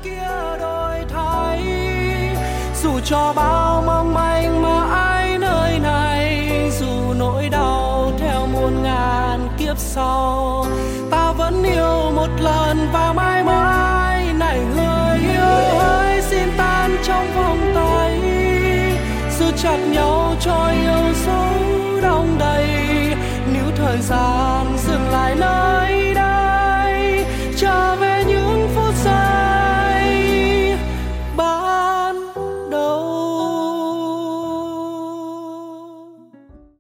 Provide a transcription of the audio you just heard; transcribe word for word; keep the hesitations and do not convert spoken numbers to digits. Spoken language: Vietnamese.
kia đổi thay. Dù cho bao mong manh mãi nơi này, dù nỗi đau theo muôn ngàn kiếp sau, ta vẫn yêu một lần và mãi mãi. Này người yêu ơi, xin tan trong vòng tay, giữ chặt nhau cho yêu dấu đông đầy. Nếu thời gian dừng lại nơi